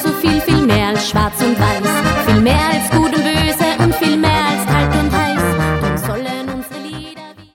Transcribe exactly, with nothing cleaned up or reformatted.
so viel, viel mehr als schwarz und weiß.